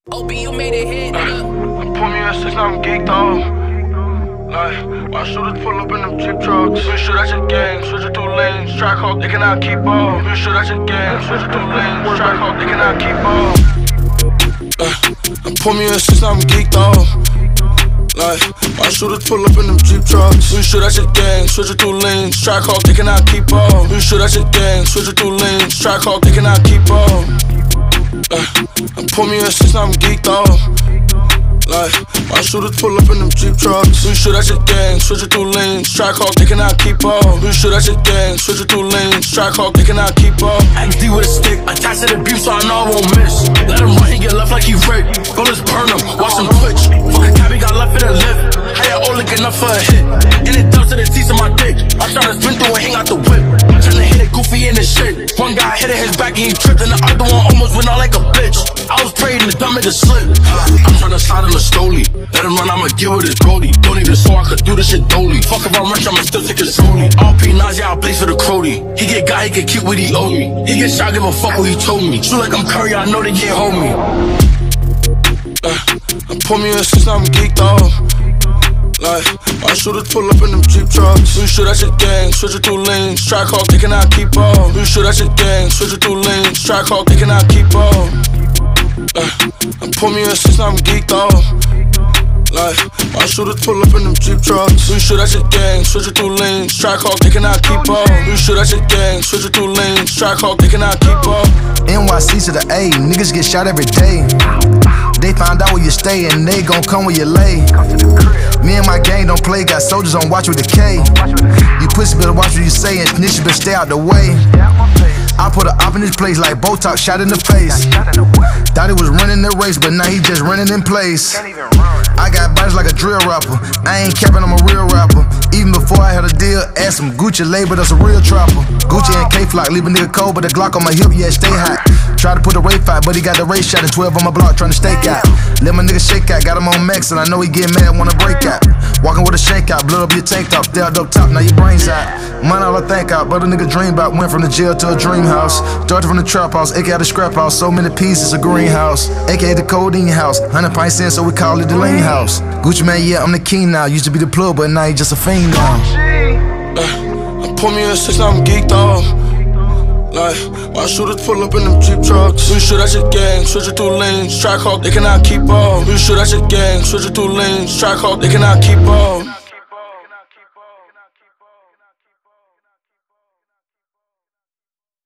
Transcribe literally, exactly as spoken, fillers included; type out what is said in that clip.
O B, you made it hit. Uh, pull me in six, now I'm geeked off. Like, my shooters pull up in them Jeep trucks. We shoot at your gang, switch it through lanes. Track hawk, they cannot keep up. We shoot at your gang, switch it through lanes. Track hawk, they cannot keep up. Uh, pull me in six, now I'm geeked off. Like, my shooters pull up in them Jeep trucks. We shoot at your gang, switch it through lanes. Track hawk, they cannot keep up. We shoot at your gang, switch it through lanes. Track hawk, they cannot keep up. Uh, pull me in six, now I'm geeked off. Like, my shooters pull up in them Jeep trucks. We shoot at your gang, switch it through lanes. Track hawk, they cannot keep up. We shoot at your gang, switch it through lanes. Track hawk, they cannot keep up. X D with a stick, attached to the beef so I know I won't miss. Let him run, he get left like he raped. Go, let's burn him, watch him twitch. Fucking cabby got left in the lift. How ya all looking up for a hit? And it down to the teeth of my dick. I tryna spin through and hang out the whip. I tryna hit it goofy in the shit. One guy hit his back and he tripped, and the other one almost went out like a bitch. I was praying the dumb to slip. I'm tryna slide on the stoley. Let him run, I'ma get with his Brody. Don't even so I could do this shit dolly. Fuck if I'm rich, I'ma still take it solely. R P Nazi, I blaze for the Crody. He get got, he get cute what he owe me. He get shot, give a fuck what he told me. Shoot like I'm Curry, I know they can't hold me. Uh, pull me in six, now I'm geeked off. Like, my shooters pull up in them Jeep trucks. We shoot at your gang, switch it through lanes. Track hawk, they cannot keep up. We shoot at your gang, switch it through lanes. Track hawk, they cannot keep up. Uh, pull me in six, now I'm geeked off. Like, my shooters pull up in them Jeep trucks. We shoot at your gang, switch it through lanes. Track hawk, they cannot keep up. We shoot at your gang, switch it through lanes. Track hawk, they cannot keep up. N Y C to the A, niggas get shot every day. They find out where you stay and they gon' come where you lay. Me and my gang don't play, got soldiers on watch with the K. You pussy better watch what you say and snitches better stay out the way. I put a op in his place like Botox shot in the face. Thought he was running the race, but now he just running in place. I got bodies like a drill rapper. I ain't capping, I'm a real rapper. Even before I had a deal, ask some Gucci label, that's a real trapper. Gucci and K-Flock, leave a nigga cold, but the Glock on my hip, yeah, stay hot. Try to put a rape fight, but he got the race shot and twelve on my block, trying to stake out. Let my nigga shake out, got him on max, and I know he get mad, wanna break out. Walking with a shake out, blood up your tank top, stay out up top, now your brains out. Mine all I think out, but a nigga dream about. Went from the jail to a dream house. Started from the trap house, A K A the scrap house. So many pieces, a greenhouse. A K A the codeine house. Hundred pints in, so we call it the lane house. Gucci man, yeah, I'm the king now. Used to be the plug, but now he just a fiend now. Uh, pull me in six, now I'm geeked off. Like, my shooters pull up in them Jeep trucks. We shoot at your gang, switch it through lanes. Track hawk, they cannot keep up. We shoot at your gang, switch it through lanes. Track hawk, they cannot keep up.